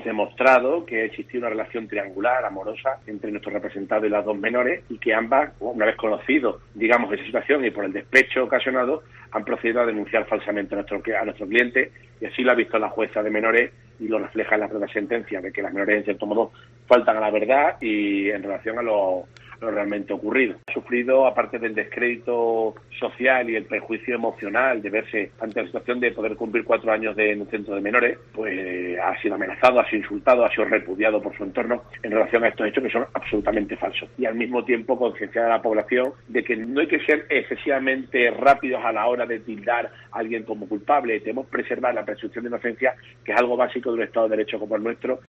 hemos demostrado que existía una relación triangular, amorosa, entre nuestro representado y las dos menores, y que ambas, una vez conocido, digamos, esa situación y por el despecho ocasionado, han procedido a denunciar falsamente a nuestro cliente, y así lo ha visto la jueza de menores y lo refleja en la propia sentencia, de que las menores, en cierto modo, faltan a la verdad y en relación a lo realmente ocurrido. Ha sufrido, aparte del descrédito social y el prejuicio emocional de verse ante la situación de poder cumplir 4 años en un centro de menores, pues ha sido amenazado, ha sido insultado, ha sido repudiado por su entorno en relación a estos hechos que son absolutamente falsos. Y al mismo tiempo concienciar a la población de que no hay que ser excesivamente rápidos a la hora de tildar a alguien como culpable. Debemos preservar la presunción de inocencia, que es algo básico de un Estado de Derecho como el nuestro.